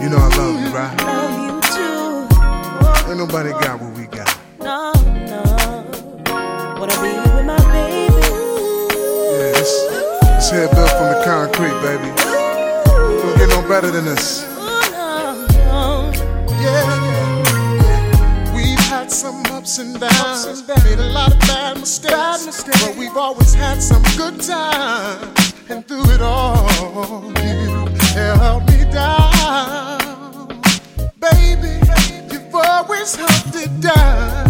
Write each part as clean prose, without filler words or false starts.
You know I love you, right? Love you too. Ain't nobody got what we got. No, no. Wanna be with my baby. Yeah, this head built from the concrete, baby. Don't get no better than this. Yeah. We've had some ups and downs, made a lot of bad mistakes, but we've always had some good times. And through it all, you held me down. Baby, you've always held it down.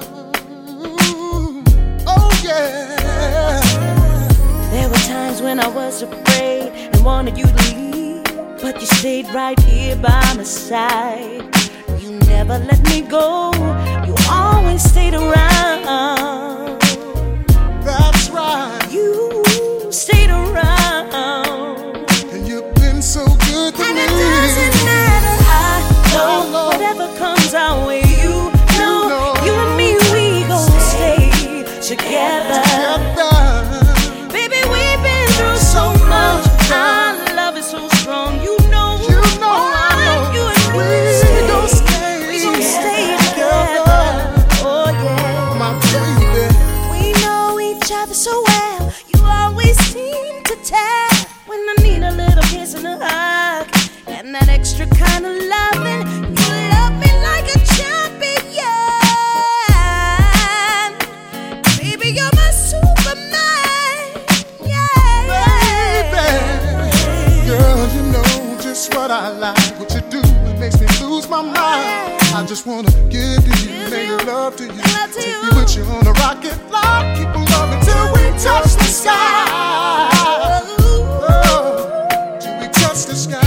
Oh yeah. There were times when I was afraid and wanted you to leave, but you stayed right here by my side. You never let me go. You always stayed around. That's right. You stayed around. And you've been so good to me. And it doesn't matter. I know whatever comes our way. You know, you and me, we gon' stay together. Baby, we've been through so much. Our love is so strong. You know, you and me, we gon' stay together. Oh yeah, My baby. we know each other so well. You always seem to tell when I need a little kiss and a hug, and that extra kind of loving. You love me like a champion. Baby, you're my Superman. Yeah, Baby, girl, you know just what I like. What you do, it makes me lose my mind. I just wanna give to you, make love to you, take you with you on a rocket flight. Keep on loving till we touch the sky. Oh, till we touch the sky.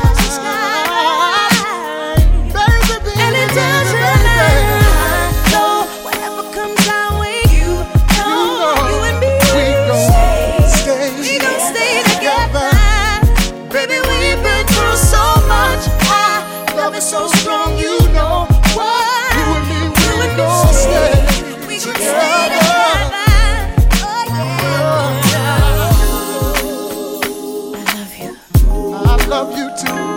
Baby, baby, And it doesn't matter. So whatever comes our way, you and me, we gon' we gon' stay together. Baby, we've been through so much. Our love is so strong, you know what? You and me, we gon' stay We gon' together. stay together. Oh yeah. I love you. I love you too.